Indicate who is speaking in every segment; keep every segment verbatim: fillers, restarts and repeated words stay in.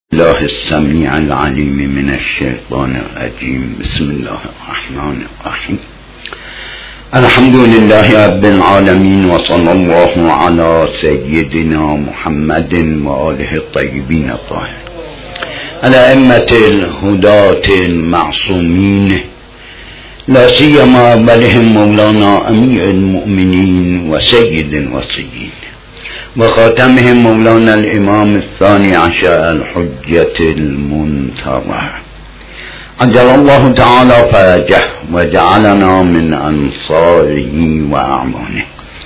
Speaker 1: الله السميع العليم من الشيطان الرجيم. بسم الله الرحمن الرحيم. الحمد لله رب العالمين، وصلى الله على سيدنا محمد وآله الطيبين الطاهرين الأئمة الهداة المعصومين، لا سيما أولهم مولانا أمير المؤمنين وسيد الوصيين، وخاتمهم مولانا الإمام الثاني عشر الحجة المنتظر، عجل الله تعالى فرجه وجعلنا من أنصاره وأعوانه.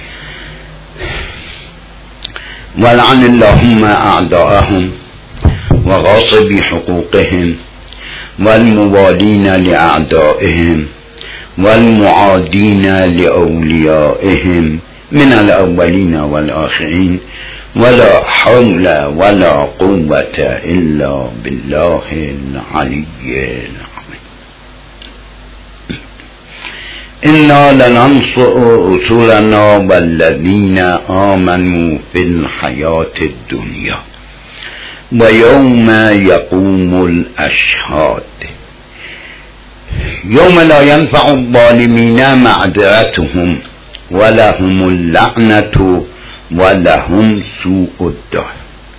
Speaker 1: ولعن اللهم أعداءهم وغاصبي حقوقهم والموالين لأعدائهم والمعادين لأوليائهم من الأولين والآخرين، ولا حول ولا قوة إلا بالله العلي العظيم. إنا لننصر رسلنا والذين آمنوا في الحياة الدنيا ويوم يقوم الأشهاد، يوم لا ينفع الظالمين معذرتهم ولهم اللعنة ولهم سوء الدار.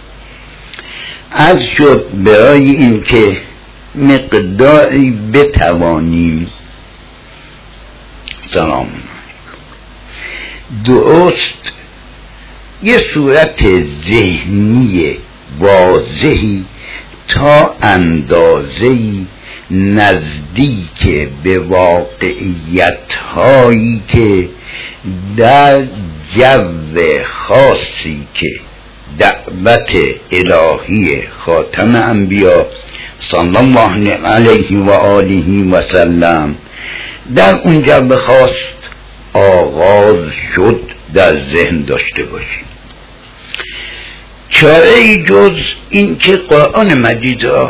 Speaker 1: از شد برای این که مقداری بتوانیم سلام درست یه صورت ذهنی واضحی تا اندازه‌ای نزدیک به واقعیت هایی که در جو خاصی که دعوت الهی خاتم انبیا صلی الله علیه و آله و سلم در اون جو خاص آغاز شد در ذهن داشته باشیم. چاره ای جز این که قرآن مجید را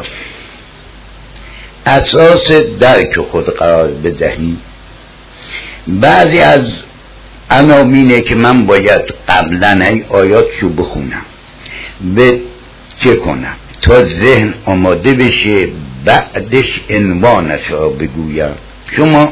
Speaker 1: اساس درک خود قرار بدهیم. بعضی از عناوینه که من باید قبلا ای آیاتشو بخونم، به چه کنم تا ذهن آماده بشه، بعدش عنوانش را بگویم. شما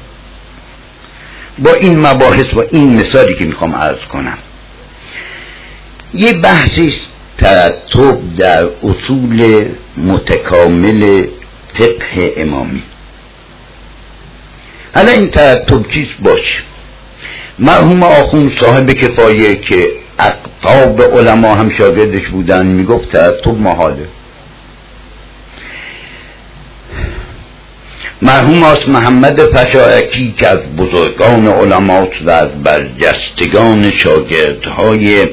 Speaker 1: با این مباحث و این مثالی که میخوام عرض کنم، یه بحثی ترتب در اصول متکامل فقه امامی. حالا این ترتب چیز باشه؟ مرحوم آخوند صاحب کفایه که اقطاب علما هم شاگردش بودن میگفت ترتب محاله. مرحوم آس محمد فشارکی که از بزرگان علماست و از برجستگان شاگردهای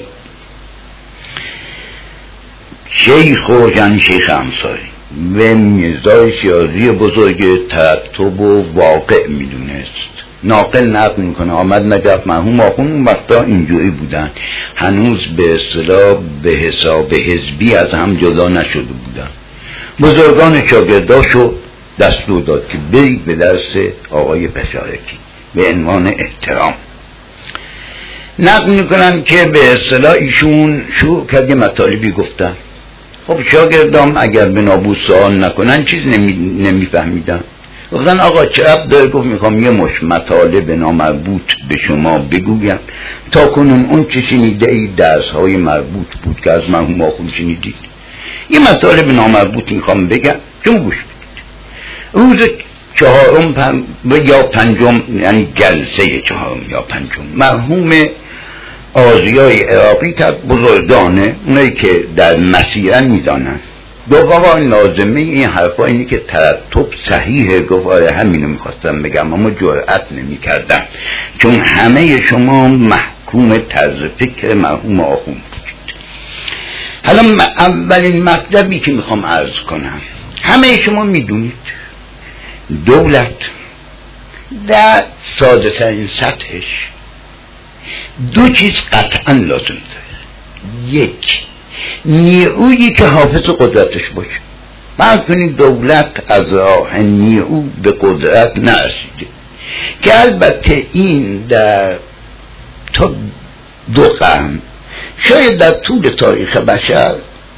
Speaker 1: شیخ و جن شیخ امثالی و میرزای شیرازی بزرگ ترتب و واقع میدونست. ناقل نقل میکنه آمد نجف مرحوم آخوند اون وقتا اینجوری بودن، هنوز به اصطلاح به حساب حزبی از هم جدا نشده بودن. بزرگان شاگرداشو دستور داد که بری به درس آقای فشارکی به عنوان احترام. نقل میکنن که به اصطلاح ایشون شروع کرد یه مطالبی گفتن. خب شاگردام اگر به نابود سوال نکنن چیز نمیفهمیدن. گفتن آقا چه عب داره؟ گفت میخوام یه مش مطالب نامربوط به شما بگویم. تا کنون اون چه شنیده ای درس های مربوط بود که از مرحوم آخوند شنیدید. یه مطالب نامربوط میخوام بگم چون گوش بدید. روز چهارم پن... یا پنجم، یعنی جلسه چهارم یا پنجم، مرحوم آزیای عراقی تا بزرگانه اونایی که در مسیرن میدانن گفت آقا لازمه این حرفا اینه که ترتب صحیحه. گفت آره همینو میخواستم بگم اما جرأت نمی کردم چون همه شما محکوم طرز فکر مرحوم آخوند بودید. حالا اولین مطلبی که میخوام عرض کنم، همه شما میدونید دولت در ساده ترین سطحش دو چیز قطعا لازم داره. یک، نیرویی که حافظ قدرتش باشه. فرض کنید دولت از راه نیرو به قدرت نرسیده، که البته این در تا دو قرن شاید در طول تاریخ بشر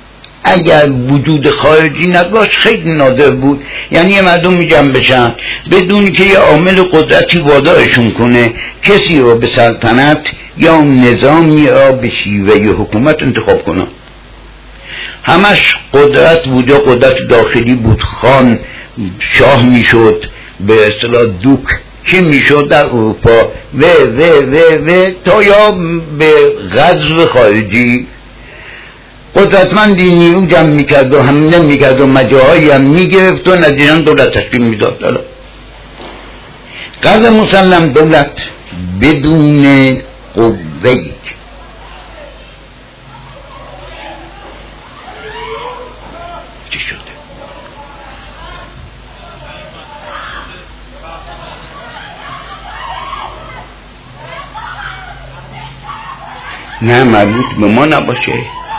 Speaker 1: اگر وجود خارجی نداشت خیلی نادر بود. یعنی یه مردم میجمع بشن بدون که یه عامل قدرتی وادارشون کنه کسی رو به سلطنت یا نظامی را به شیوه حکومت انتخاب کنن. همش قدرت بود، یا قدرت داخلی بود، خان شاه میشد، به اصطلاح دوک چی میشد در اروپا و و و و تا یا به غزو خارجی قدرتمندی نیرو جمع میکرد و حمله میکرد و مجاهایی هم میگرفت و نتیجاً دولت تشکیل میداد. حالا غزو مسلم دولت بدون قوه‌ای چی شده؟ نه مربوط به ما نباشه.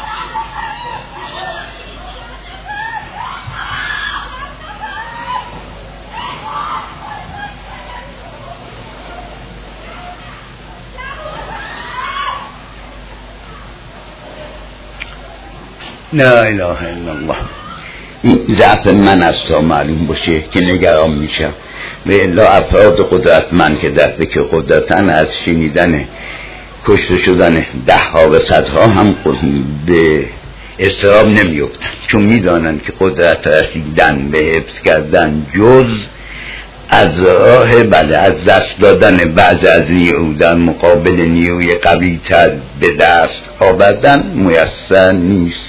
Speaker 1: لا اله الا الله. این ضعف من است تا معلوم باشه که نگران میشم و الا افراد قدرتمند که در فکر قدرتن از شنیدن کشته شدن ده ها و صدها هم به اضطراب نمیفتن، چون میدانن که قدرت رسیدن به حفظ کردن جز از راه بله از دست دادن بعض از نیرو در مقابل نیروی قوی تر به دست آوردن میسر نیست.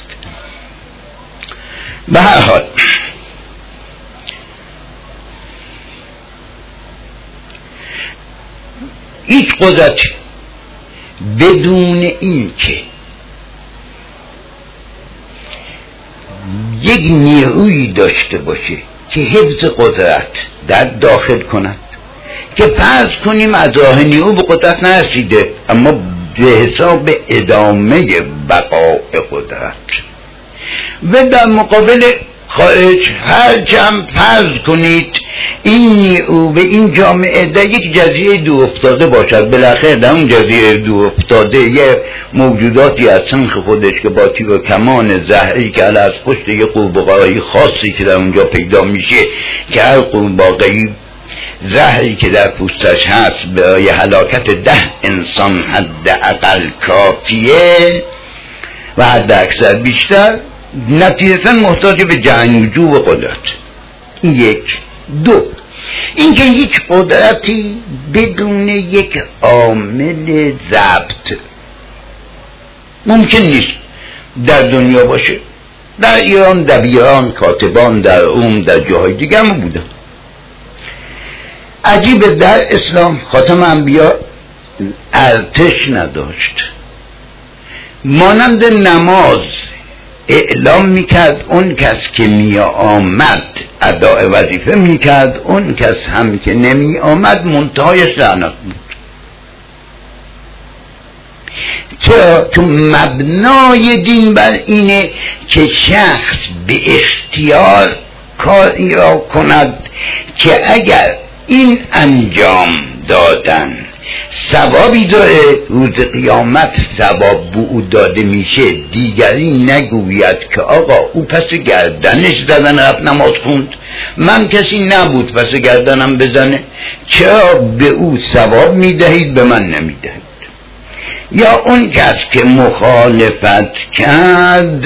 Speaker 1: به هر حال هیچ قدرتی بدون این که یک نیرویی داشته باشه که حفظ قدرت در داخل کند، که فرض کنیم از راه نیرو به قدرت نرسیده اما به حساب ادامه بقاء قدرت و در مقابل خارج هر چند فرض کنید این نیرو به این جامعه در یک جزیره دور افتاده باشد، بالاخره در اون جزیره دور افتاده یه موجوداتی از سنخ خودش که با تیر و کمان زهری که از پشت یه قورباغه‌ای خاصی که در اونجا پیدا میشه که هر قورباغه‌ای زهری که در پوستش هست برای هلاکت ده انسان حداقل کافیه و حد اکثر بیشتر، نتیجتاً محتاج به جنگجو و قدرت. یک. دو، اینکه هیچ قدرتی بدون یک عامل ضبط ممکن نیست در دنیا باشه. در ایران دبیران، کاتبان در روم در جاهای دیگه هم بودن. عجیبه در اسلام خاتم انبیا ارتش نداشت، مانند نماز اعلام میکرد اون کس که می آمد اداء وظیفه میکرد، اون کس هم که نمی آمد منتهایش لعنت بود. چرا؟ چون مبنای دین بر اینه که شخص به اختیار کاری را کند که اگر این انجام دادن ثوابی داره، روز قیامت ثواب به او داده میشه، دیگری نگوید که آقا او پس گردنش زدن رفت نماز خوند، من کسی نبود پس گردنم بزنه، چرا به او ثواب میدهید به من نمیدهید؟ یا اون کس که مخالفت کرد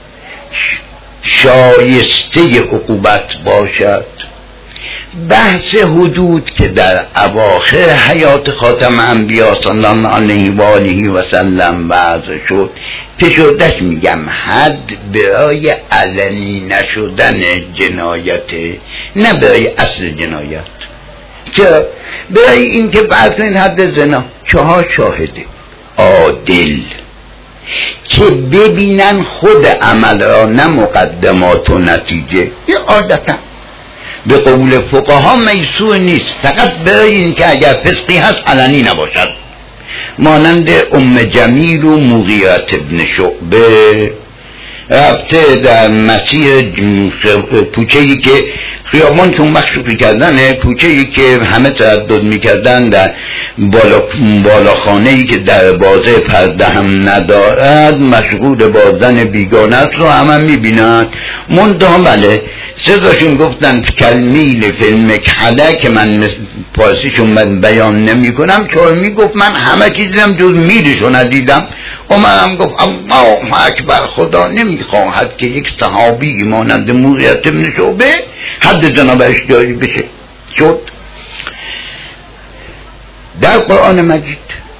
Speaker 1: شایسته عقوبت باشد. بحث حدود که در اواخر حیات خاتم انبیا صلی الله علیه و آله و سلم وضع شد، فشردش میگم حد برای علنی نشدن جنایته، نه برای اصل جنایت. چرا؟ برای اینکه بعد این حد زنا چهار شاهده عادل که ببینن خود عمل را نه مقدمات و نتیجه، یه عادتا به قول فقها میسور نیست، فقط برای این که اگر فسقی هست علنی نباشد، مانند ام جمیل و مغیرة ابن شعبه رفته در مسیر کوچه‌ای که خیابان که اون وقت شروع کردن، کوچه‌ای که همه تردد میکردن در بالا بالاخانه‌ای که در بازه پرده هم ندارد مشغول با زن بیگانه است رو همه میبینن. منتها بله سزاشون گفتن کلمیل فیلم کله که من پارسیشون من بیان نمی کنم، چون میگفت من همه چیز دیدم جز میلشو ندیدم. و من هم گفت الله اکبر، خدا نمیخواهد که یک صحابی مانند موقعیت ابن شعبه حد جنابش جاری بشه. شد در قرآن مجید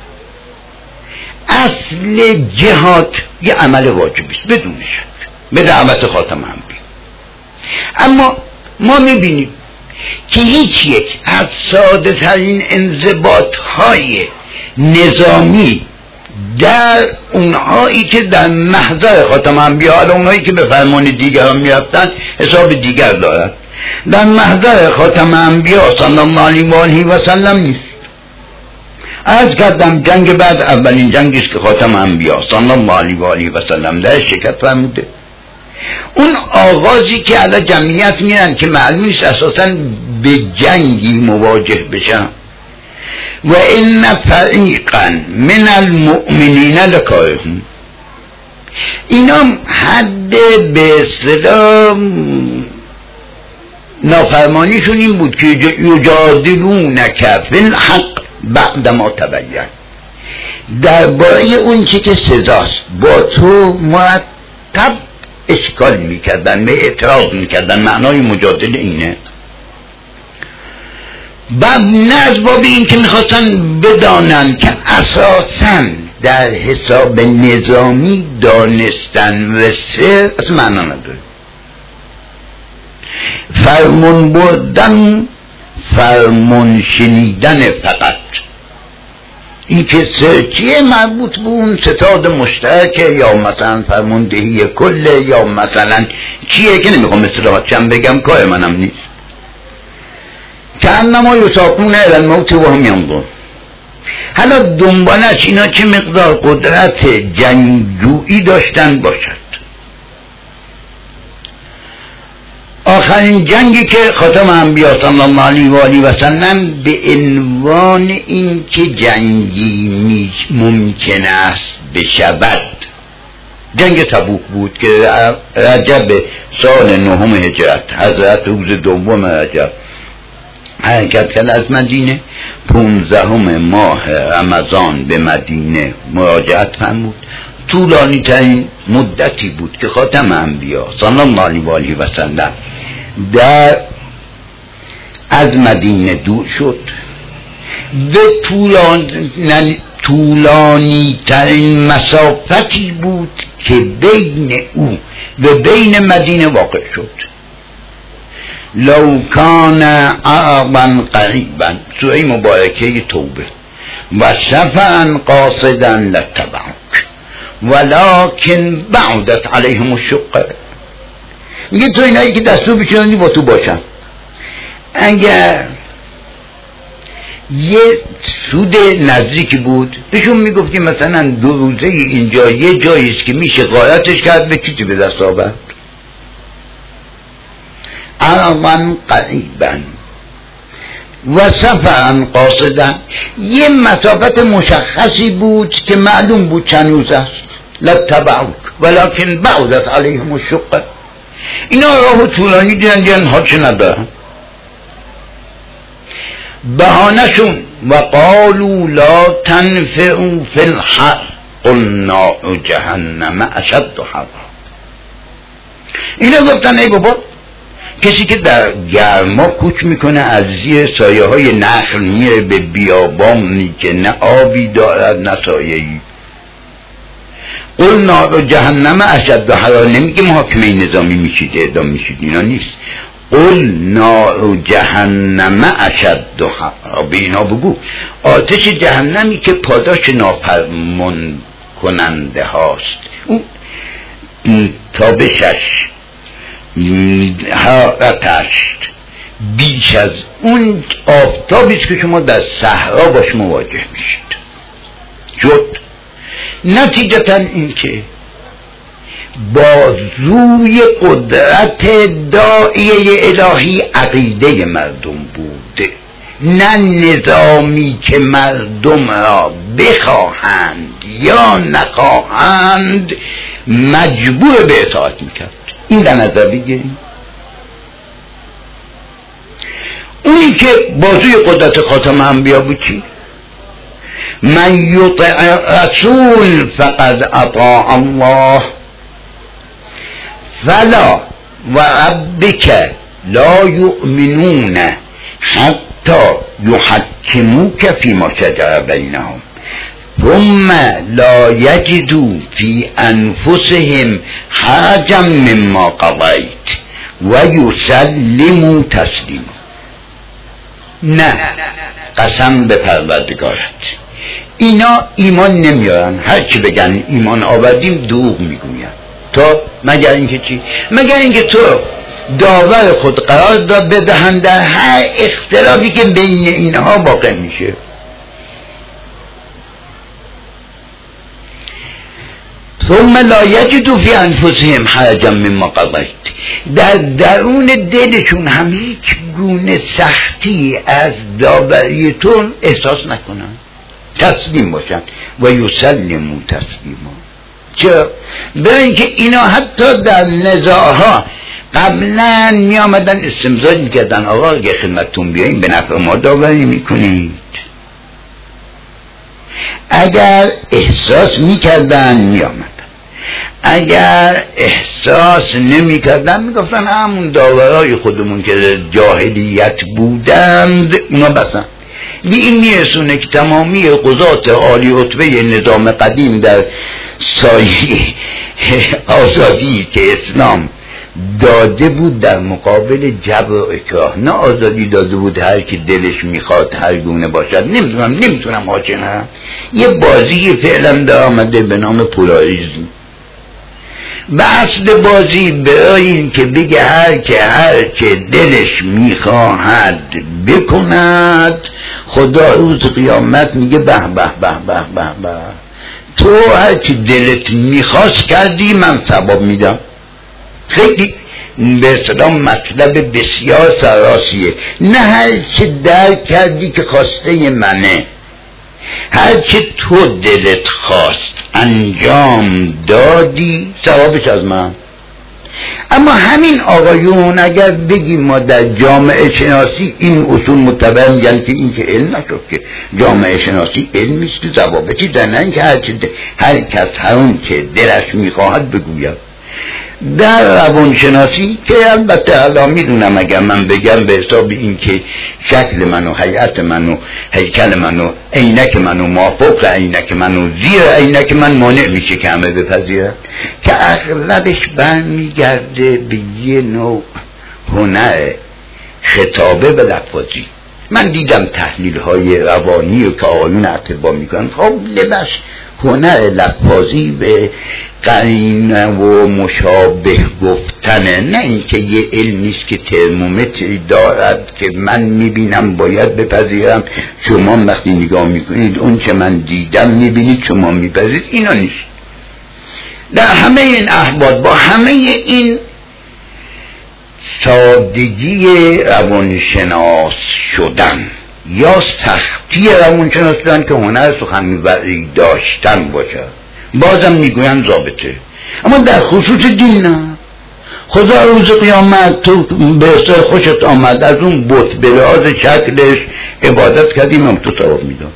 Speaker 1: اصل جهاد یه عمل واجبی است بدون شک به دعوت خاتم انبیا، اما ما میبینیم که هیچ یک از ساده ترین انضباط های نظامی در اونهایی که در محضر خاتم انبیا، حالا اونهایی که به فرمان دیگران میرفتن حساب دیگر دارن، در محضر خاتم انبیا صلی الله علیه و آله و سلم نیست. عرض کردم جنگ بعد اولین جنگی است که خاتم انبیا صلی الله علیه و آله و سلم در شرکت فرموده. اون آغازی که علی جمعیت میرن که معلوم نیست اساساً به جنگی مواجه بشن، و ان فریقا من المؤمنین لکارهون، اینا حد به اصطلاح نافرمانیشون این بود که یجادلونک فی الحق بعد ما تبین، درباره اون چی که سزاست با تو مرتب اشکال میکردن، به اعتراض میکردن. معنای مجادله اینه. بعد نه از باب این که میخواستن بدانن که اساساً در حساب نظامی دانستن و سر از معنا نداره. فرمون بردن، فرمون شنیدن فقط. این که سرچیه مربوط به اون ستاد مشترکه یا مثلا فرماندهی کله یا مثلا چیه که نمیخوام اصطلاحات چند بگم، کار منم نیست. که انما یساقون الی الموت و هم ینظرون. حالا دنبالش اینا چه مقدار قدرت جنگجویی داشتن باشد. آخرین جنگی که خاتم انبیا صلی الله علیه و آله و سلم به عنوان این که جنگی ممکن است بشود جنگ تبوک بود که رجب سال نهم هجرت، حضرت روز دوم رجب حرکت کرد از مدینه، پونزدهم ماه رمضان به مدینه مراجعت فرمود. طولانی ترین مدتی بود که خاتم انبیا صلی الله علیه و آله و سلم در از مدینه دور شد و طولانی, طولانی ترین مسافتی بود که بین او و بین مدینه واقع شد. لو کان عربا قریبا، سوره مبارکه توبه، و شفعا قاصدا لاتبعوک ولکن بعدت علیهم الشقه. میگه تو اینایی که دستور بشوندی با تو باشن، اگر یه سود نزدیکی بود بهشون میگفتی مثلا دو روزه اینجا یه جاییست که میشه غایتش کرد، به چیزی به دست آورد. عربا قریبا و سفرا قاصدا، یه مسافت مشخصی بود که معلوم بود چند روز است. لاتبعوک ولکن بعدت علیهم الشقه. اینا راه طولانی دیدن دیدن ها چه ندارن. بهانشون و قالوا لا تنفعوا فی الحر قل نار جهنم اشد حرا. اینا گفتن ای بابا، کسی که در گرما کوچ میکنه از زیر سایه های نخل میره به بیابانی که نه آبی دارد نه سایه‌ای. قل نار جهنم اشد حرا، نمیگه محاکمه نظامی میشید اعدام میشید، اینا نیست. قل نار جهنم اشد حرا، به اینا بگو آتش جهنمی که پاداش نافرمان کننده هاست، اون تابشش حرارتش بیش از اون آفتابیست که شما در صحرا باش مواجه میشید. شد نتیجتا این که بازوی قدرت داعیه الهی عقیده مردم بوده، نه نظامی که مردم را بخواهند یا نخواهند مجبور به اطاعت میکرد. این در نظر بگیریم. اونی که بازوی قدرت خاتم انبیا بود چی؟ من یطع رسول فقد اطاع الله فلا و ربک لا یؤمنون حتی یحکموک فیما شجر بینهم ثم لا یجدوا فی انفسهم حرجا مما قضیت و یسلموا تسلیما. نه، قسم به پروردگارت، اینا ایمان نمیارن. هر چی بگن ایمان آوردیم دروغ میگوین. تو مگر اینکه چی؟ مگر اینکه تو داور خود قرار داد بدهند در هر اختلافی که بین اینها واقع میشه. ثم لا یجدوا فی انفسهم حرجا مما قضیت، در درون دلشون هم هیچ گونه سختی از داوریتون احساس نکنن، تسلیم باشن و یسلموا تسلیما. چرا؟ برای اینکه اینا حتی در نزاعها قبلا می آمدن استمزاد میکردن، آقا اگه خدمتتون بیاییم به نفع ما داوری میکنید. اگر احساس میکردن می آمدن، اگر احساس نمی کردن می گفتن همون داورای خودمون که جاهلیت بودند اونا بسن. بی این میرسونه که تمامی قضات عالی رتبه نظام قدیم در سایه آزادی که اسلام داده بود در مقابل جبر و اکراه، نه آزادی داده بود هر که دلش میخواد هر گونه باشد. نمیتونم نمیتونم حاجه نه یه بازی فعلا در آمده به نام پولاریزم. به اصل بازی برای این که بگه هر که هر که دلش میخواهد بکند، خدا روز قیامت میگه به به به به به به، تو هر که دلت میخواست کردی من ثواب میدم. خیلی به اصطلاح مطلب بسیار سراسیه. نه هر چه درک کردی که خواسته منه، هر چه تو دلت خواست انجام دادی ثوابش از من. اما همین آقایون اگر بگیم ما در جامعه شناسی این اصول متبع میگن که این که علم نشد، که جامعه شناسی علمیست که ضوابطی در نه که هر, هر کس هر اون که دلش میخواهد بگوید. در روانشناسی که البته الان میدونم اگر من بگم به حساب این که شکل من و هیئت من و هیکل من و عینک من و مافوق عینک من و زیر عینک من مانع میشه که همه بپذیرن، که اغلبش برمیگرده به یه نوع هنر خطابه و لفاظی. من دیدم تحلیل های روانی و که آقایون اطبا میکنن، خب لباس هنر لفاظی به قرینه و مشابه گفتنه، نه اینکه یه علمیست که ترمومتری دارد که من میبینم باید بپذیرم، شما وقتی نگاه میکنید اون چه من دیدم میبینید شما میپذیرید. اینا نیست. در همه این احوال با همه این سادگی روانشناس شدن یا سختی روانشناس شدن که هنر سخنوری داشتن باشه، بازم میگوین ضابطه. اما در خصوص دین نه. خدا روز قیامت تو به اصطلاح خوشت آمد از اون بت به لحاظ شکلش عبادت کردیم هم تو ثواب میدم.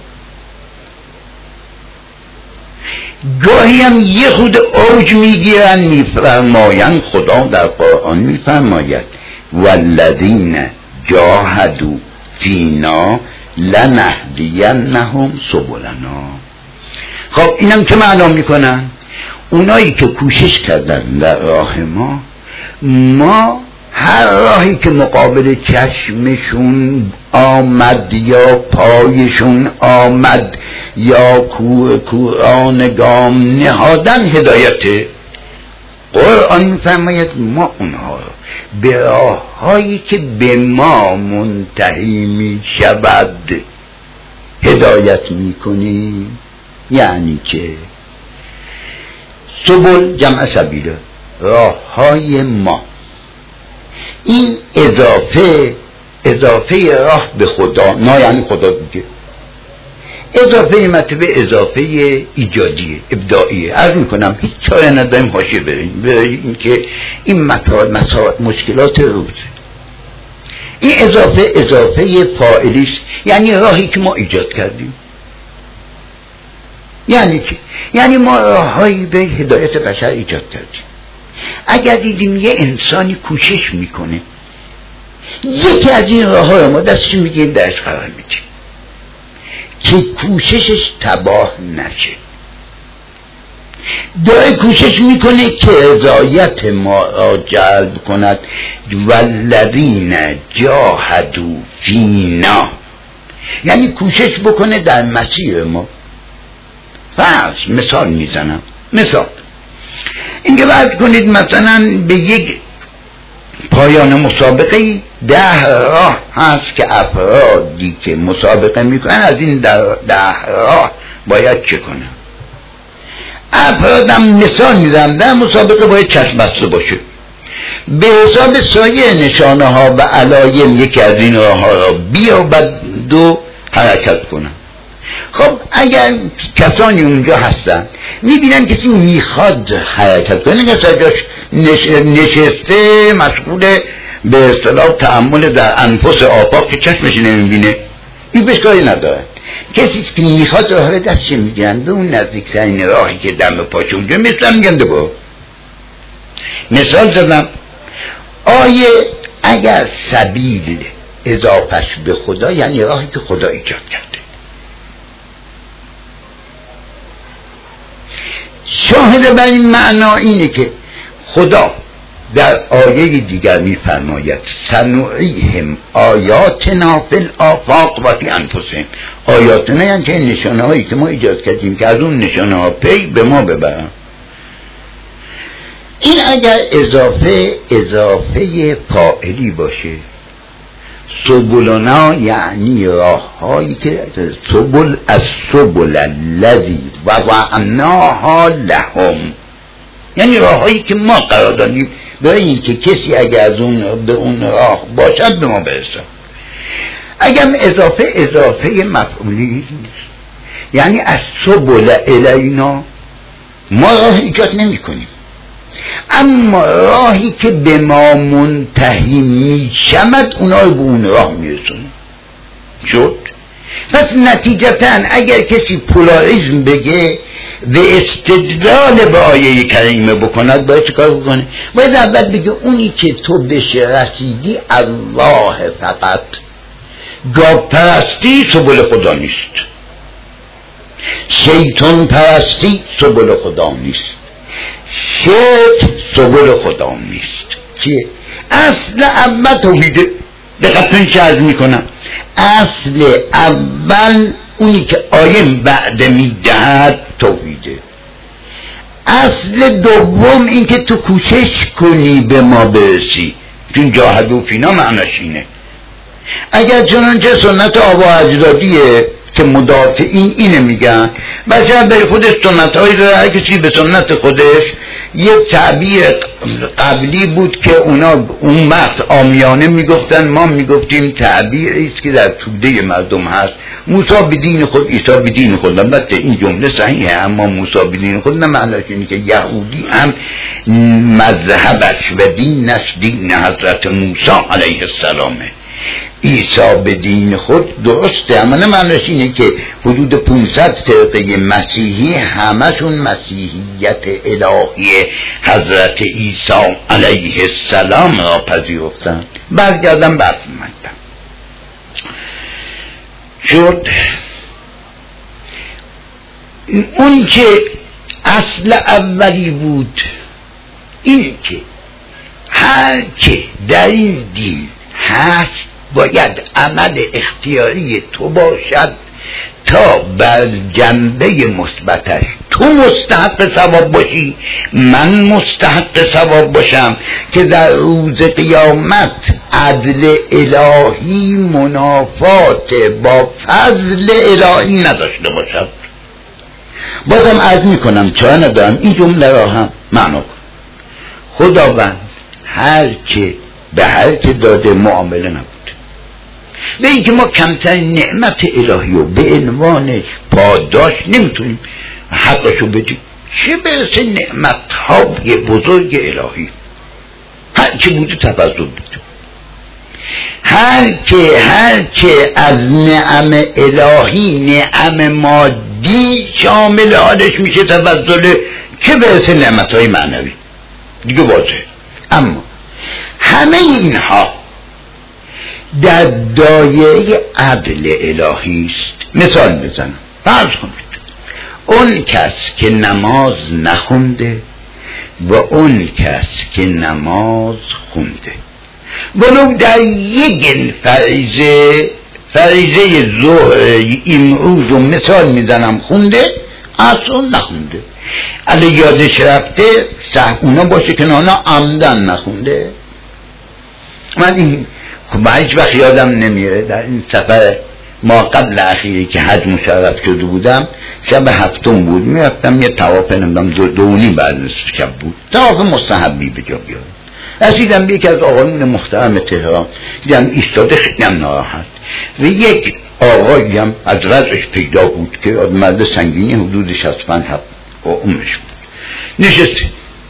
Speaker 1: گاهی هم یه خود اوج میگیرن، میفرماین خدا در قرآن میفرماید والذین جاهدوا فینا لنهدینهم سبلنا. خب اینم که معنا میکنن اونایی که کوشش کردن در راه ما، ما هر راهی که مقابل چشمشون آمد یا پایشون آمد یا کور کوران گام نهادن هدایته. قرآن میفرماید ما اونها رو به راه هایی که به ما منتهی می شود هدایت میکنیم. یعنی که سبل جمع سبیله، راه های ما. این اضافه اضافه راه به خدا، نه یعنی خدا دیگه، اضافه مطلب اضافه ایجادیه، ابداعیه. عرض میکنم هیچ چاره نداریم حاشیه بریم برای اینکه این مسائل مسائل مشکلات روزه. این اضافه اضافه فاعلیست، یعنی راهی که ما ایجاد کردیم. یعنی چی؟ یعنی ما راههایی به هدایت بشر ایجاد کردیم. اگر دیدیم یه انسانی کوشش میکنه، یکی از این راه ها رو ما دستش میگیم درش قرار میدیم که کوششش تباه نشه. داره کوشش میکنه که رضایت ما را جلب کند. والذین جاهدوا فینا، یعنی کوشش بکنه در مسیر ما. فرض مثال میزنم، مثال اینکه فرض کنید مثلا به یک پایان مسابقه ده راه هست که افرادی که مسابقه میکنن از این ده راه باید چه کنن. افرادم مثال میزنم در مسابقه باید چشم بسته باشه، به حساب سایر نشانه ها و علایم یکی از این راه ها را بیابد و حرکت کنن. خب اگر کسانی اونجا هستن میبینن کسی میخواد حرکت کنه، کسی جاش نش... نشسته مشغول به اصطلاح تأمل در انفس آفاق که چشمش نمیبینه، این بهش کاری نداره. کسی که میخواد راه دستش میگن به اون نزدیکترین راهی که دم پاچه اونجا مثلا میگن ده برو. مثال زدم. آیه اگر سبیل اضافش به خدا یعنی راهی که خدا ایجاد کرده. شاهد بر این معنا اینه که خدا در آیه دیگر میفرماید سنوریهم آیاتنا فی الآفاق و فی انفسهم. آیاتنا یعنی که نشانه هایی که ما ایجاد کردیم که از اون نشانه ها پی به ما ببرن. این اگر اضافه اضافه فاعلی باشه، سبلنا یعنی راه هایی که سبل از سبل الذی و وعناها لهم، یعنی راه هایی که ما قرار دادیم برای این که کسی اگر از اون به اون راه باشد به ما برسه. اگر اضافه اضافه مفعولی نیست، یعنی از سبل الینا ما راه ایجاد نمی کنیم، اما راهی که به ما منتهی می شود اونا رو به اون راه می رسونه. شد؟ پس نتیجتاً اگر کسی پولاریزم بگه و استدلال به آیه کریمه بکند باید چه کار بکنه؟ باید اول بگه اونی که تو بهش رسیدی الله فقط. گاو پرستی سبل خدا نیست، شیطان پرستی سبل خدا نیست، شرک سبل خدا نیست. چیه؟ اصل اول توحیده. دقیقاً شرط میکنم اصل اول اونی که آیه بعد میدهد توحیده. اصل دوم این که تو کوشش کنی به ما برسی، چون جاهدوا فینا معناش اینه. اگر چنانچه سنت آبا اجدادیه که مدافع این اینه میگن، بشر به خودش سنت هایی داره، هر کسی به سنت خودش. یه تعبیر قبلی بود که اونا اون وقت عامیانه میگفتن، ما میگفتیم تعبیری است که در توده مردم هست. موسی بدین خود، عیسی بدین خود. البته این جمله صحیحه، اما موسی بدین خود نه معناش اینه که یهودی هم مذهبش و دینش دین حضرت موسی علیه السلامه. عیسی به دین خود درسته، اما نه معنیش اینه که حدود پانصد فرقه مسیحی همشون مسیحیت الهی حضرت عیسی علیه السلام را پذیرفتن. برگردم بحث مکتب شد. اون که اصل اولی بود اینه که هر که در این دین هست باید عمل اختیاری تو باشد تا بر جنبه مثبتش تو مستحق ثواب باشی، من مستحق ثواب باشم، که در روز قیامت عدل الهی منافات با فضل الهی نداشته باشد. بازم عرض میکنم چرا ندارم این جمله را هم معنا کن. خداوند هر که به هر که داده معامله نبوده و اینکه ما کمترین نعمت الهی رو به عنوان پاداش نمیتونیم حقشو بدیم، چه برسه نعمت های بزرگ الهی. هر که بوده تفضل بوده، هر که هر که از نعم الهی نعم مادی شامل حالش میشه تفضل، چه برسه نعمت های معنوی دیگه واضحه. اما همه اینها در دایره عدل الهی است. مثال بزنم، فرض کنید اون کس که نماز نخونده و اون کس که نماز خونده، ولو در یک فریضه فریضه ظهر امروز رو مثال میزنم خونده، اصلا نخونده، علی یادش رفته اونا باشه که اونا عمدن نخونده. من این خب هیچ وقت یادم نمیره در این سفر ما قبل اخیری که حج مشرف شده بودم، شب هفتم بود، میرفتم یه طواف نمیدم دو دونی بعد نصف شب بود، طواف مستحبی به جا بیارم. رسیدم به یکی از آقایون محترم تهران، دیدم ایستاده خیلی هم ناراحت و یک آقایی هم از رزش پیدا بود که مرد سنگینی حدود شصت و پنج عمرش بود، نشسته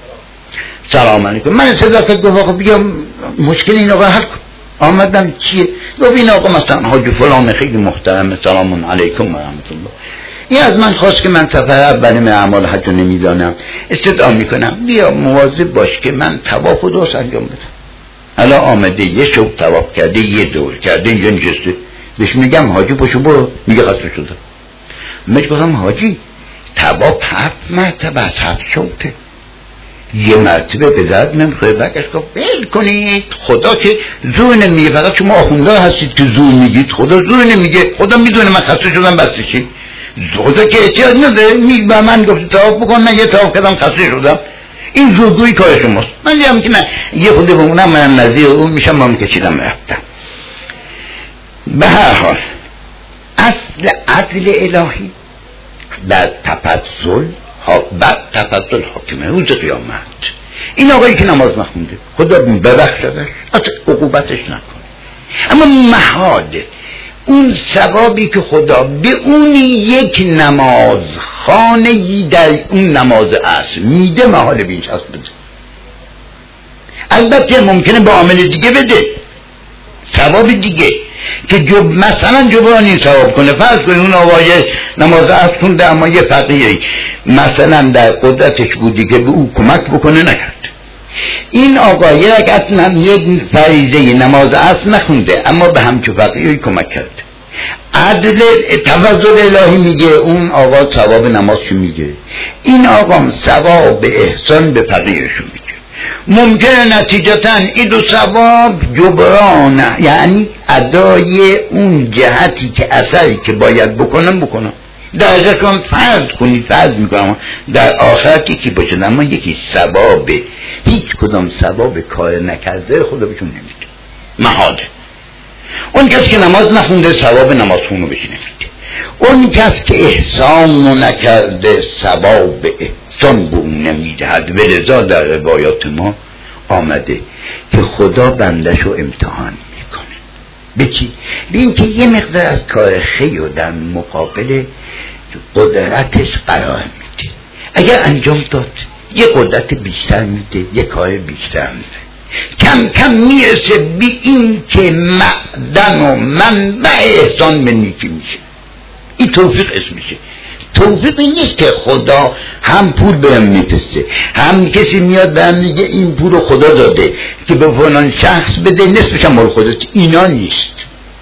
Speaker 1: سلام علیکم. من صدا کرد گفت آقا بیا مشکل این آقا حل کن. آمدم چیه؟ گفت این آقا مثلا حاج فلان خیلی محترم، سلام علیکم و رحمت الله، این از من خواست که من سفر اولی من اعمال حج رو نمیدانم، استدعا میکنم بیا مواظب باش که من طواف رو درست انجام بدم. حالا آمده یه شب طواف کرده، یه دور کرده، اینجا نشسته، بهش میگم حاجی پاشو برو، میگه خسته شدم. من گفتم حاجی طواف هفت مرتبه از هفت شوته، یه مرتبه به درد نمیخوره. بگش گفت بل کنید، خدا که زور نمیگه، فقط شما آخوندار هستید که زور میگید، خدا زور نمیگه، خدا میدونه من خسته شدم بسته چی، خدا که احتیاج نداره. می به من گفت طواف بکن، من یه طواف کردم خسته شدم، این زورگویی کار شماست. من دیدم که من یه خود بمونم، من نزدیک اون میشم، با میکشیدم رفتم. به هر حال اصل عدل الهی در تفضل ها، بعد تفضل حاکمه روز قیامت. این آقایی که نماز نخونده خدا ببخشدش، از عقوبتش نکنه، اما محاله اون ثوابی که خدا به اون یک نماز خانه‌ای در اون نماز اصل میده، محاله به این شخص بده. البته ممکنه با عامل دیگه بده، ثواب دیگه که جب مثلا جبران این ثواب کنه. فرض کنید اون آقای نماز اصل خونده اما یه فقیری مثلا در قدرتش بودی که به او کمک بکنه نکرد. این آقای رکعت هم یک فریضه نماز اصل نخونده اما به همچو فقیری کمک کرد. عدل تفضل الهی میگه اون آقا ثواب نمازشو میگه، این آقا ثواب احسان به فقیرشو میگه. ممکنه نتیجتا این دو ثواب جبران، یعنی ادای اون جهتی که اثری که باید بکنم بکنم. در ازشون فرض کنید، فرض میکنم در آخرت یکی باشه اما یکی ثواب هیچ کدام ثواب کار نکرده خدا بهشون نمیده، محاله. اون کس که نماز نخونده ثواب نماز خونو بهش نمیده، اون کس که احسان نکرده ثواب احسان به اون نمیدهد. ولذا در روایات ما آمده که خدا بندشو امتحان میکنه. به چی؟ به اینکه یه مقدار از کار خیر در مقابل قدرتش قرار میده، اگر انجام داد یه قدرت بیشتر میده، یه کار بیشتر میده، کم کم میرسه به این که معدن و منبع احسان به نیکی میشه. این توفیق اسمشه. توفیق این نیست که خدا هم پول بهم میفرسته، هم کسی میاد بهم میگه این پول رو خدا داده که به فلان شخص بده نصفش هم مال خودت. اینا نیست.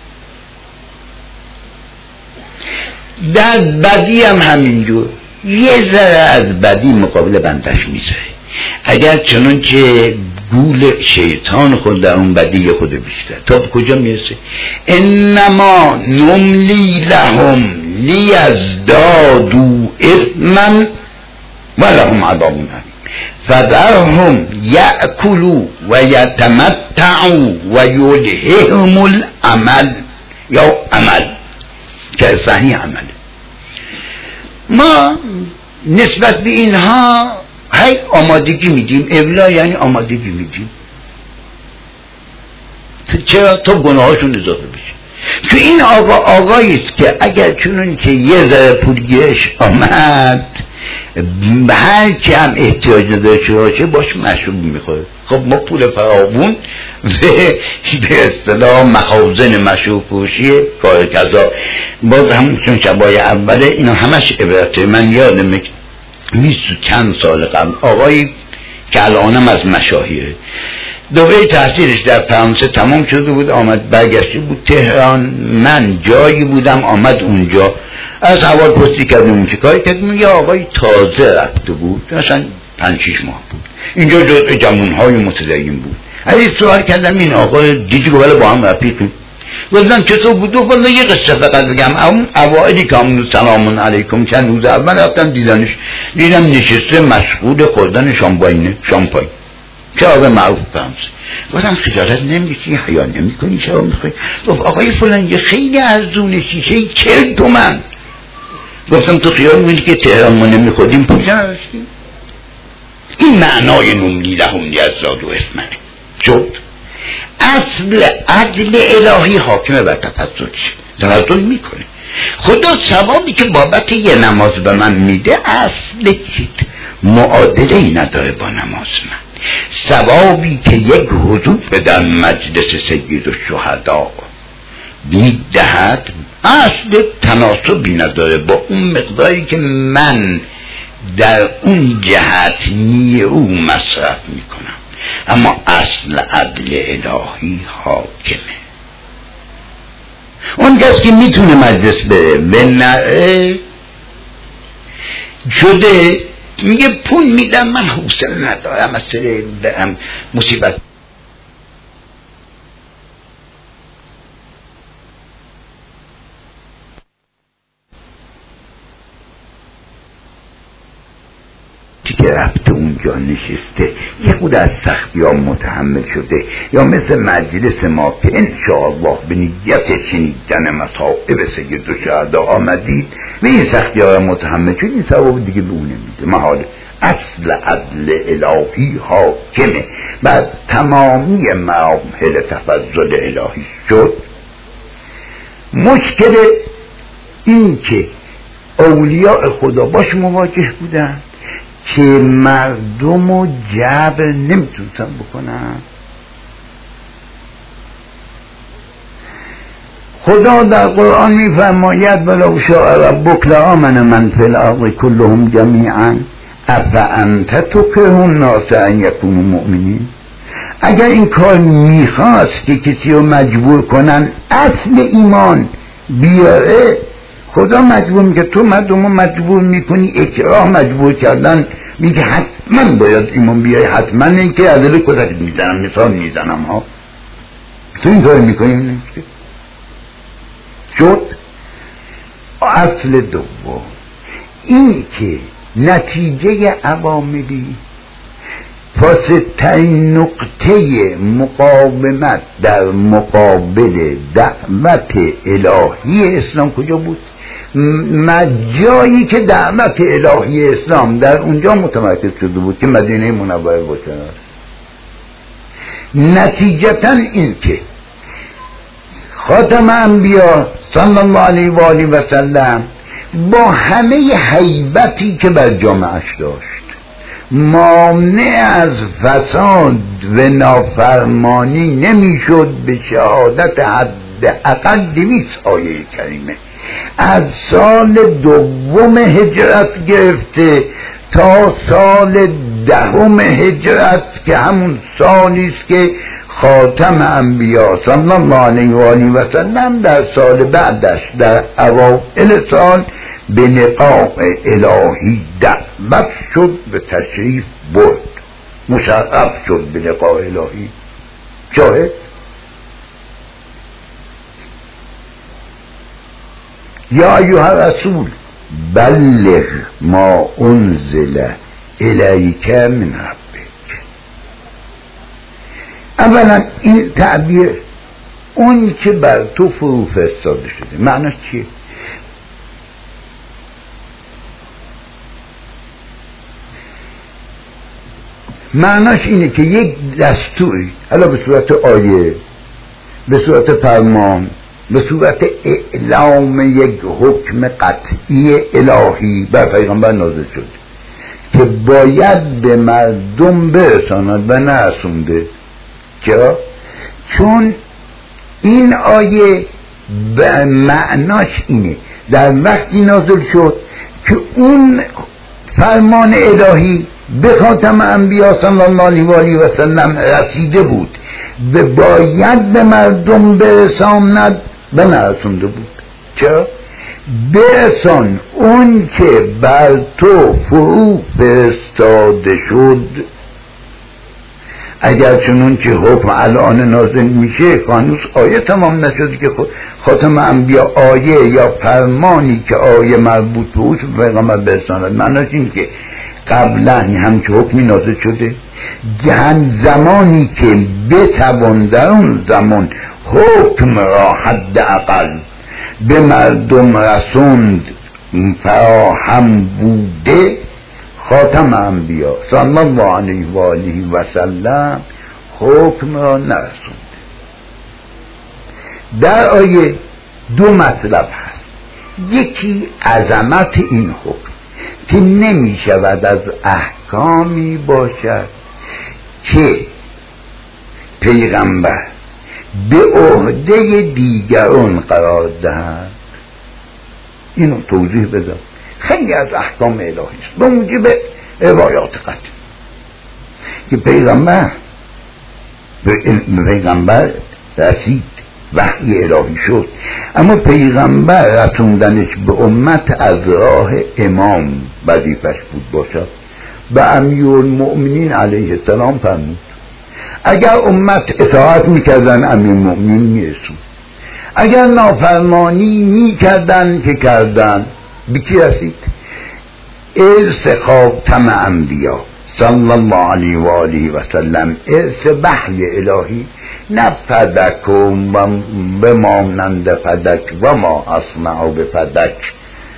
Speaker 1: در بدی هم همینجور، یه ذره از بدی مقابل بندش میذاره. اگر چنانچه گول شیطان خود در اون بدی خود بیشتر تا کجا میرسه؟ انما نملی لهم لیزدادوا اثما ولهم عذاب علیم فذرهم یأکلوا و یتمتعوا و یلههم الامل، یا عمل که صحیح عمل. ما نسبت به اینها هی آمادگی میدیم. ابلا یعنی آمادگی میدیم. چرا؟ تا گناهاشون اضافه بشه. تو این آقا آقایی است که اگر چونون که یه ذره پول گیرش آمد هر که هم احتیاج نداشته باشه باش مشروب میخوره. خب ما پول فراوون به اصطلاح مخازن مشروب فروشی کار کذا باز همون چون شبای اوله اینا همش عبرته. من یادم نیست چند سال قبل آقایی که الانم از مشاهیره دوره تحصیلش در فرانسه تمام شده بود، آمد برگشته بود تهران. من جایی بودم آمد اونجا، از حوال پستی کردیم چه کاری کردیم. یه آقای تازه رفته بود مثلا پنج شیش ماه بود اینجا، جزء جوانهای متدین بود. از سوال کردم این آقای دیدی که با هم رفیقیم؟ گفتم چطور بود؟ و والله یه قصه فقط بگم. اون اوائلی که همون سلام علیکم چند روز اول رفتم دیدنش، دیدم نشسته مشغول خوردن شامپاینه شامپاین که آقای معروف فرانسه. گفتم خجالت نمی‌کشی؟ حیا نمی‌کنی؟ چرا می‌خوای؟ گفت آقای فلان یه خیلی ارزونه شیشه چهل تومن. گفتم تو خیال می‌کنی که تهران ما نمی‌خوریم پول نداشتیم؟ این معنای نملی لهم لیزدادوا اثما شد. اصل عدل الهی حاکم بر تفضلش، تفضل میکنه. خدا ثوابی که بابت یه نماز به من میده اصل چیت معادله ای نداره با نماز من. ثوابی که یک حضور به در مجلس سید الشهدا میدهد اصل تناسبی نداره با اون مقداری که من در اون جهت نیه او مصرف میکنم. اما اصل عدل الهی حاکمه. اون کس که میتونه مجلس بره به نره شده میگه پول میدم من حوصله ندارم مسئله برم مصیبت. که رفته اونجا نشسته یه خود از سختی ها متحمل شده، یا مثل مجلس ما که انشاءالله به نیت شنیدن مصائب سید الشهدا آمدید و این سختی ها متحمل شد، این ثواب دیگه به اون نمیده. محال اصل عدل الهی حاکمه و تمامی مراحل تفضل الهی شد. مشکل این که اولیاء خدا باش مواجه بودن که مردم رو جبر نمیتونستن بکنن. خدا در قرآن میفرماید ولو شاء ربک لآمن من فی الارض کلهم جمیعا افانت تکره الناس ان یکونوا مؤمنین. اگر این کار میخواست که کسی رو مجبور کنن اصل ایمان بیاره، خدا مجبور میگه تو مردم رو مجبور میکنی، اکراه مجبور کردن، میگه حتما باید ایمان بیای، حتما این که عدل کدک میزنم مثال میزنم ها تو این کار میکنیم شد. اصل دوم اینی که نتیجه عواملی فاسدترین نقطه مقاومت در مقابل دعوت الهی اسلام کجا بود؟ جایی که دعوت الهی اسلام در اونجا متمرکز شده بود که مدینه منوره باشه. نتیجتا این که خاتم انبیا صلی الله علیه و آله و سلم با همه هیبتی که بر جامعهش داشت مانع از فساد و نافرمانی نمیشد به شهادت حد اقل دویست آیه کریمه. از سال دوم هجرت گرفته تا سال دهم هجرت که همون سالی است که خاتم انبیا صلی الله علیه و آله و سلم در سال بعدش در اوائل سال به لقاء الهی دعوت شد، به تشریف برد، مشرف شد به لقاء الهی. شاهد یا ایها الرسول بلغ ما انزل الیک من ربک. اولا این تعبیر اون که بر تو فرو فرستاده شده معناش چیه؟ معناش اینه که یک دستوری، حالا به صورت آیه، به صورت فرمان، به صورت اعلام یک حکم قطعی الهی بر پیغمبر نازل شد که باید به مردم برساند و نرسونده. چرا؟ چون این آیه به معناش اینه در وقتی نازل شد که اون فرمان الهی به خاتم انبیا صلی الله علیه و سلم رسیده بود و باید به مردم برساند و نرسونده بود. چرا؟ برسان اون که بر تو فرو فرستاده شد. اگر چنون که حکم الان نازل میشه هنوز آیه تمام نشده که خاتم انبیا آیه یا فرمانی که آیه مربوط به اوش پیغمبر برساند. معناش این که قبلا همچه حکمی نازل شده، هم زمانی که بتوان در اون زمان حکم را حداقل به مردم رسوند فراهم بوده، خاتم انبیا صلی الله علیه و آله و سلم حکم را نرسوند. در آیه دو مطلب هست. یکی عظمت این حکم که نمی شود از احکامی باشد که پیغمبر به عهده دیگران قرار دهد. اینو توضیح بدم. خیلی از احکام الهی است به موجب روایات قطعی که پیغمبر به پیغمبر رسید، وحی الهی شد، اما پیغمبر رسوندنش به امت از راه امام وظیفش بود باشد. به امیرالمؤمنین علیه السلام فرمود اگر امت اطاعت میکردن امیرالمؤمنین میرسون، اگر نافرمانی میکردن که کردن به کی رسید؟ ارث خاتم انبیا صلی الله علیه و آله و سلم، ارث وحی الهی، نه فدک و بمانند فدک و ما اصنع به فدک.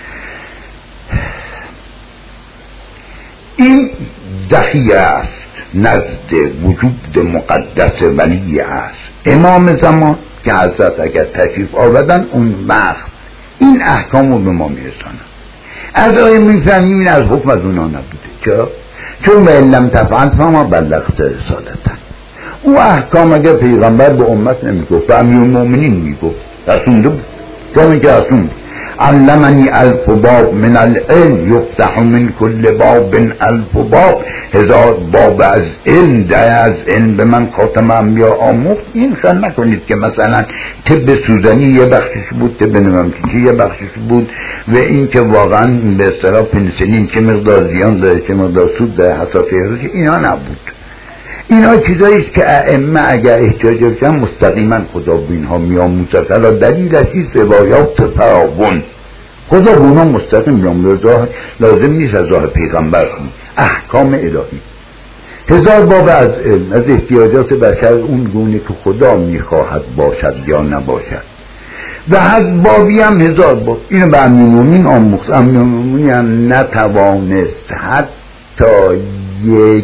Speaker 1: این ذخیره است نزد وجود مقدس ولی است امام زمان که حضرت اگر تشریف آوردن اون وقت این احکام رو به ما میرسانن. از آیه میفهمیم این از حکم از اونا نبوده. چرا؟ چون به علم تفعل فما بلغت رسالتن. او احکام اگر پیغمبر به امت نمیگفت به امیرالمؤمنین میگفت رسونده بود. چون که رسون علمنی الف باب من العلم یفتح من کل باب الف باب، هزار باب از علم در از علم به من خاتم انبیا آموخت. این خیال نکنید که مثلا طب سوزنی یه بخشش بود، طب نمامتیکی یه بخشش بود و این که واقعا به اصطلاح پنیسلین چه مقدار زیان داره چه مقدار سود داره حساسیت اینا نبود. اینا چیزایی است که ائمه اگر احتیاج بشن مستقیما خدا به اینها میآموزد. حالا دلیلش این روایات فراوان خدا به اونها مستقیم میآموزد، لازم نیست از راه پیغمبر کنی. احکام الهی هزار باب از علم، از احتیاجات بشر اون گونه که خدا میخواهد باشد یا نباشد، و هر بابی هم هزار باب. اینو به امیرالمؤمنین آموخت. امیرالمؤمنین هم نتوانست حتی یک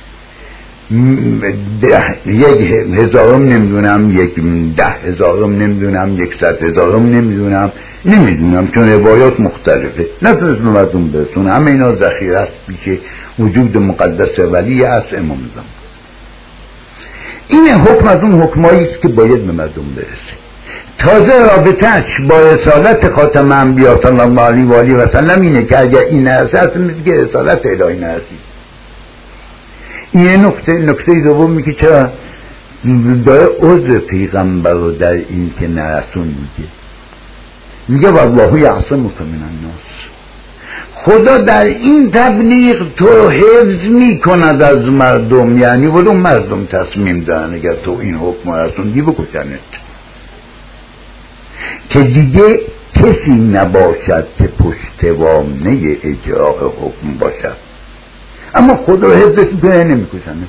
Speaker 1: ده یک هزارم نمیدونم، یک ده هزارم نمیدونم، یک صد هزارم نمیدونم نمیدونم چون روایات مختلفه نتونست به مردم برسونه. همه اینا ذخیره است پیش وجود مقدس ولی است امام زمان. این حکم از اون حکمایی است که باید به مردم برسه. تازه رابطه‌اش با رسالت خاتم انبیا صلی الله علیه و آله و سلم اینه که اگر این نرسه اصلا مثل که رسالت الهی نرسید. این نکته نکته دومی که چرا داره عذر پیغمبر رو در این که نرسون میگه میگه والله یعصمک من الناس. خدا در این تبلیغ تو حفظ میکند از مردم، یعنی ولو مردم تصمیم دارن اگر تو این حکم رسوندی بکشنت که دیگه کسی نباشد که پشتوانه اجرای حکم باشد، اما خدا حفظش میکنه نمیکشنت.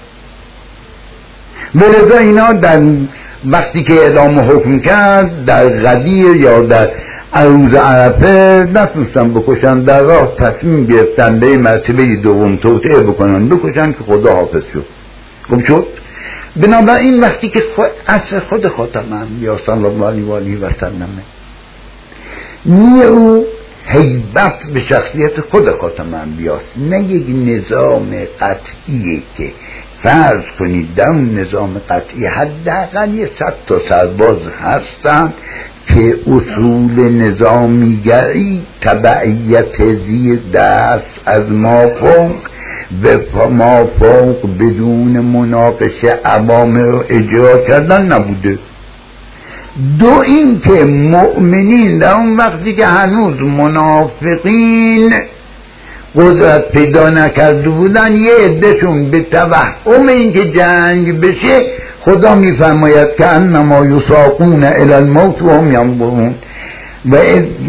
Speaker 1: ولذا اینا در وقتی که اعلام حکم کرد در غدیر یا در روز عرفه نتونستن بکشن، در راه تصمیم گرفتن به مرتبه دوم توطئه بکنن بکشن که خدا حافظ شد. خب شد. بنابراین وقتی که خود اصل خود خاتم انبیا صلی الله علیه و آله و سلم نیه او هیبت به شخصیت خود خاتم انبیاست، نه یک نظام قطعیه که فرض کنید در اون نظام قطعی حداقل یه صد تا سرباز هستن که اصول نظامیگری تبعیت زیر دست از مافوق به مافوق بدون مناقشه اوامر رو اجرا کردن نبوده. دو این که مؤمنین در اون وقتی که هنوز منافقین قدرت پیدا نکرده بودن یه عدهشون به توهم این که جنگ بشه خدا میفرماید که انما یساقون الی الموت و هم ینظرون و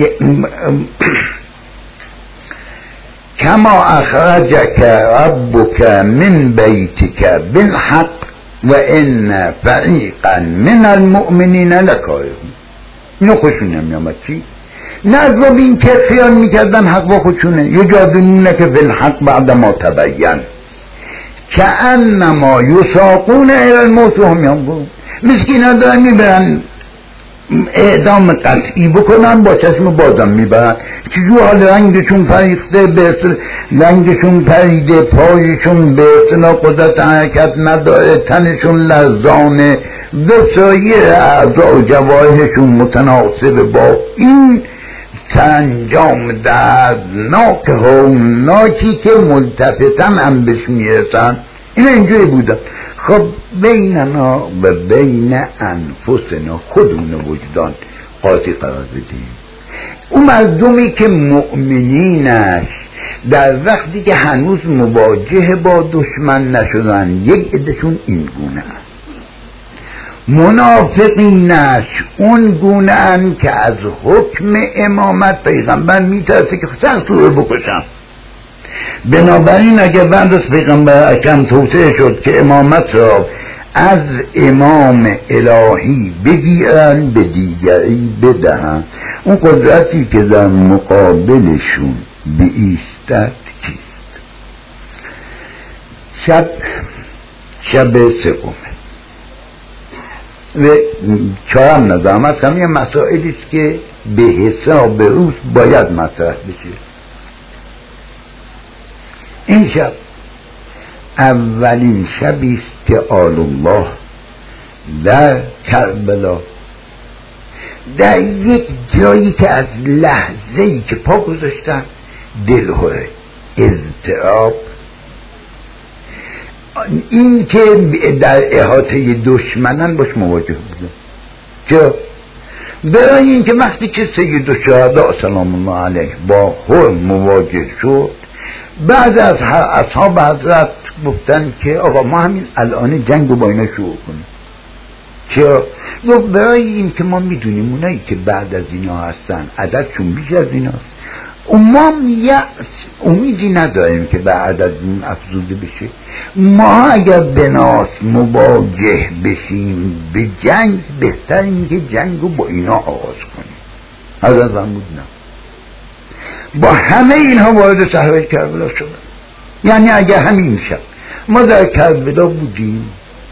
Speaker 1: کما اخرجک ربک من بیتک بالحق و ان فریقا من المؤمنین لکارهون. اینو خوشون نمیامد. چی؟ نه از باب این که خیال میکردن حق با خودشونه، یجادلونک فی الحق بعد ما تبین که انما یساقون الی الموت و هم ینظرون. مسکینا دارن میبرن اعدام قطعی بکنن با چشم بازم میبرن که جو حال رنگشون فریخته، به رنگشون پریده، پایشون به اصطلاح قدرت حرکت نداره، تنشون لرزانه، وسایر اعضا و جوارحشون متناسب با این سرانجام دردناک هولناکی که ملتفتن هم بهش میرسن. این اینجوری بودن. خب بیننا و بین انفسنا خودون وجدان قاطی قرار بدیم. اون مردمی که مؤمنینش در وقتی که هنوز مواجه با دشمن نشدن یک عدهشون این گونه است، منافقینش اون گونه ان که از حکم امامت پیغمبر میترسه که سخت رو بکشم. بنابراین اگر بعد از پیغمبر اکرم توسعه شد که امامت را از امام الهی بگیرن به دیگری بدهن، اون قدرتی که در مقابلشون بیستد کیست؟ شب شب سومه و چهارم نظام است. همین مسائلی است که به حساب روز باید مطرح بشه. این شب اولین شبی است که آل الله در کربلا در یک جایی که از لحظه‌ای که پا گذاشتن دلهوره، اضطراب، این که در احاطه دشمنان باش مواجه بودن. چرا؟ برای این که وقتی که سید الشهدا سلام الله علیه با هر مواجه شد، بعد از اصحاب حضرت گفتن که آقا ما همین الان جنگ رو با اینا شروع کنیم. چرا؟ برای این که ما میدونیم اونایی که بعد از اینا هستن عددشون بیش از ایناست، ما امیدی نداریم که بعد از این افزوده بشه. ما اگر بناس مواجه بشیم به جنگ، بهتر این که جنگ رو با اینا آغاز کنیم. حضرت فرمود نه، با همه اینها وارد صحرای کربلا شدن. یعنی اگر همین شب ما در کربلا بودیم،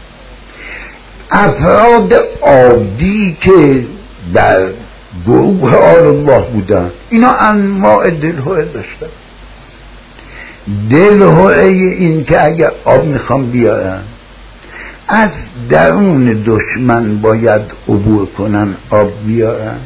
Speaker 1: افراد عادی که در گروه آل الله بودن اینا انواع دلهوره داشتن. دلهوره این که اگر آب میخوام بیارن از درون دشمن باید عبور کنن، آب بیارن.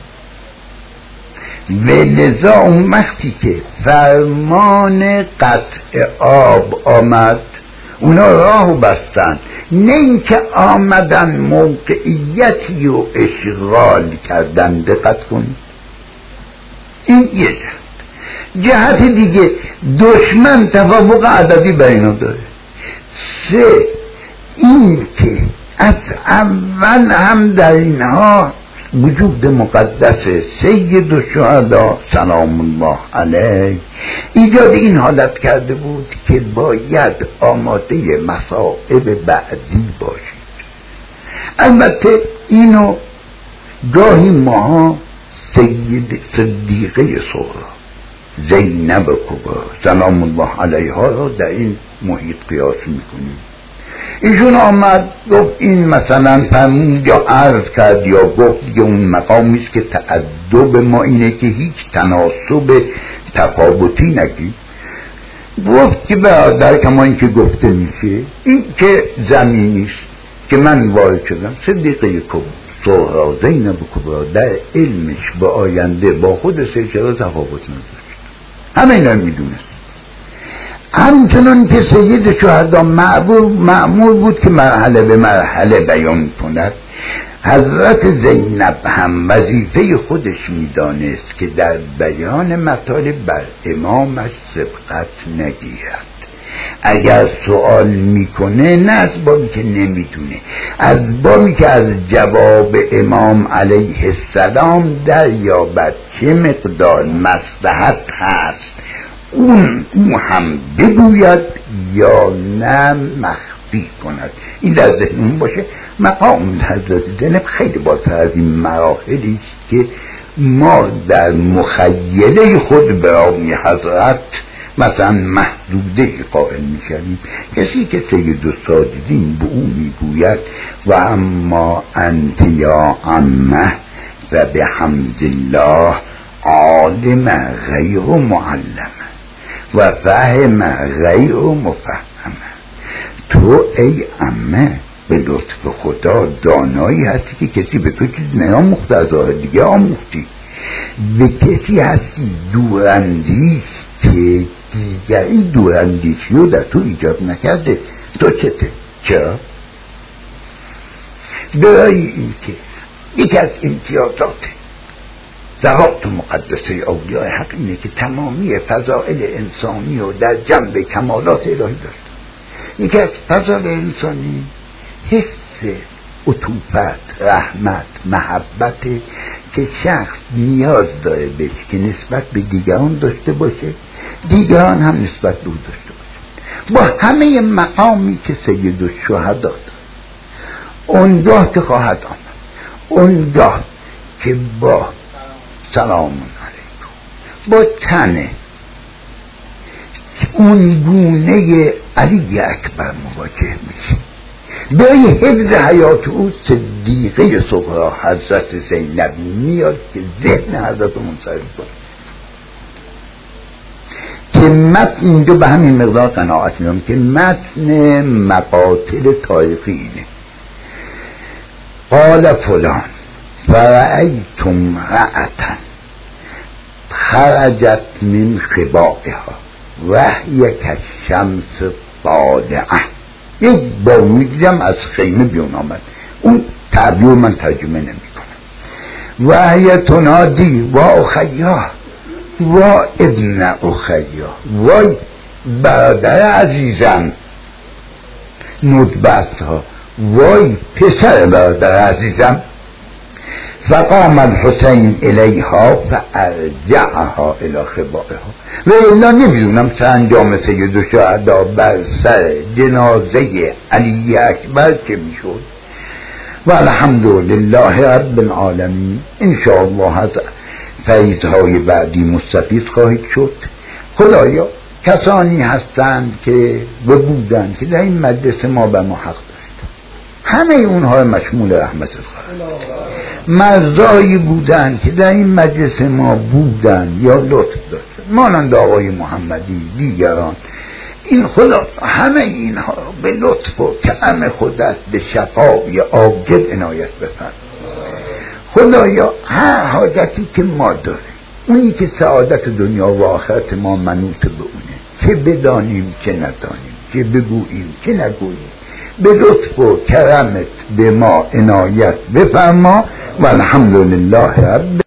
Speaker 1: و لذا اون وقتی که فرمان قطع آب آمد اونا راهو بستن، نه اینکه آمدن موقعیتی رو اشغال کردن. دقت کنید، این یه جهت. جهت دیگه دشمن تفوق عددی بر اینا داره. سه، این که از اول هم در اینها وجود مقدس سید الشهدا سلام الله علیه ایجاد این حالت کرده بود که باید آماده مصائب بعدی باشید. البته اینو گاهی ماها سید صدیقه صغرا زینب کبرا سلام الله علیها را در این محیط قیاس میکنیم. ایشون آمد گفت این مثلا فرمود یا عرض کرد یا گفت دیگه اون مقامی است که تعدب ما اینه که هیچ تناسب تفاوتی نگید. گفت که برادر کما این که گفته میشه این که زمینی است که من وارد شدم صدیقه صغرا زینب کبرا در علمش با آینده با خود سیچرا تفاوت نداشت، همه اینا میدونست. همچنان که سید شهدا مأمور بود که مرحله به مرحله بیان کند، حضرت زینب هم وظیفه خودش میدانست که در بیان مطالب بر امامش سبقت نگیرد. اگر سوال میکنه نه از بابی که نمیدونه، از بابی که از جواب امام علیه السلام دریابد چه مقدار مصلحت هست اون او هم بگوید یا نه مخفی کند. این در ذهنمون باشه. مقام حضرت زینب خیلی بالاتر از این مراحلی است که ما در مخیله خود برای حضرت مثلا محدوده قائل میشویم. کسی که سید الساجدین به او میگوید و اما انت یا عمه و به حمد الله عالم غیر معلم و فهم غیر مفهمه، تو ای عمه به لطف خدا دانایی هستی که کسی به تو چیز نیاموخته از راه دیگه آموختی، به کسی هستی دوراندیش که دیگری دوراندیشی رو در تو ایجاد نکرده، تو چته؟ چرا؟ برای این که یکی از امتیازات ذات مقدسه اولیاء حق اینه که تمامی فضائل انسانی رو در جنب کمالات الهی داشت. یکی از فضائل انسانی حس عطوفت، رحمت، محبت که شخص نیاز داره بهش که نسبت به دیگران داشته باشه، دیگران هم نسبت به او داشته باشه. با همه مقامی که سید الشهدا داره، اونگاه که خواهد آمد، اونگاه که با سلام علیکم با تنه اون گونه علی اکبر مواجه میشه. برای حفظ حیات او صدیقه صغرا حضرت زینب میاد که ذهن حضرت منصرف کنه که متن اینجا به همین مقدار قناعت میام که متن مقاتل تاریخی اینه. قال فلان فرأیتم رأتا خرجت من خبائها وهی کالشمس طالعه. یک بار میدیدم از خیمه بیرون آمد. اون تعبیر من ترجمه نمی کنم. وهی تنادی و اخیا و ابن اخیا، وای برادر عزیزم ندبت ها، وای پسر برادر عزیزم. فقام الحسین الیها فارجعها الی خبائها. و الا نمیدونم چه انجام سید الشهدا بر سر جنازه علی اکبر که میشد. و الحمدلله رب العالمین. انشاءالله از فیضهای بعدی مستفید خواهید شد. خدایا کسانی هستند که بودند که در این مجلس ما به ما حق داشت، همه اونها مشمول رحمت خواهد. مرزایی بودند که در این مجلس ما بودند یا لطف داشت، مانند آقای محمدی دیگران، این خدا همه اینها به لطف و کرم خودت به شفای عاجل عنایت بفرما. خدایا هر حاجتی که ما داریم، اونی که سعادت دنیا و آخرت ما منوط به اونه، چه بدانیم چه ندانیم، چه بگوییم چه نگوییم، به لطف و کرمت به ما عنایت بفرما. و الحمدلله رب